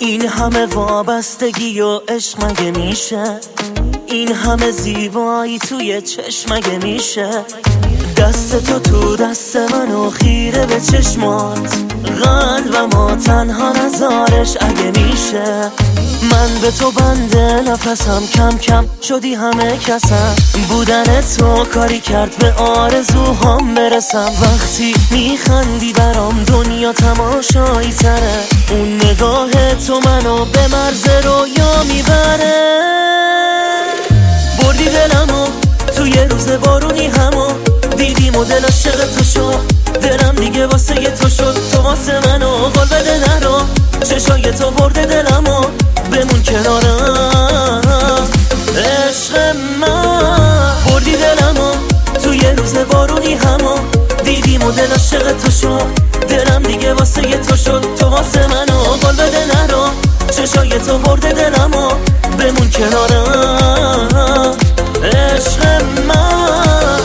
این همه وابستگی و عشق مگه میشه؟ این همه زیبایی توی چشم مگه میشه؟ دست تو دست من و خیره به چشمات، قلبمو تنها نذارش اگه میشه. من به تو بنده نفسم، کم کم شدی همه کسم. بودن تو کاری کرد به آرزوهام برسم. وقتی میخندی برام دنیا تماشایی تره. اون نگاه تو منو به مرز رویا میبره. بردی دلمو توی روز بارونی همو دیدیم و دل عاشق تو شد. دلم دیگه واسه یه تو شد. تو واسه منو قول بده نرو. چشای تو برده دلمو بمون کنارم. عشق من بردی دلمو توی روز بارونی همو دیدیم و دل عاشق تو شد. دلم دیگه واسه یه تو شد. تو واسه منو قول بده نرو. چشای تو برده دلمو بمون کنارم. عشق من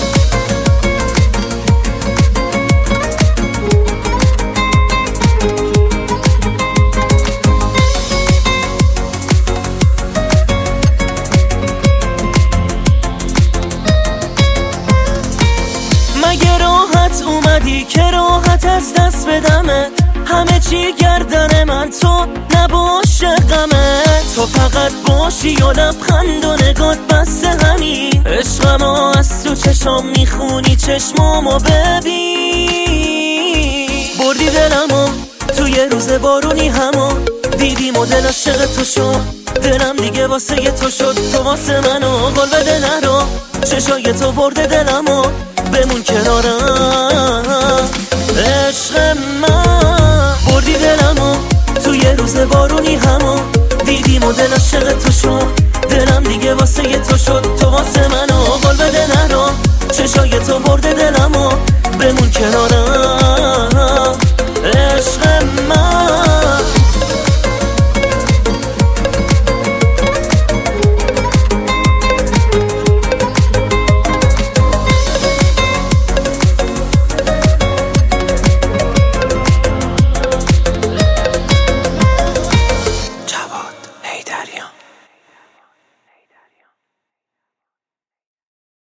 مگه راحت اومدی که راحت از دست بدمت؟ همه چی گردن من، تو نباشه غمت. تو فقط باشی و لبخند و نگات بسته همین. عشقمو از تو چشام میخونی، چشمامو ببین. بردی دلمو توی روز بارونی همو دیدیم و دل عاشق تو شد. دلم دیگه واسه یه تو شد. تو واسه منو قول بده نرو. چشای تو برده دلمو بمون کنارم. عشق من بردی دلمو توی روز بارونی همو دیدیم و دل عاشق تو شد. دلم دیگه واسه یه تو شد. تو واسه منو قول بده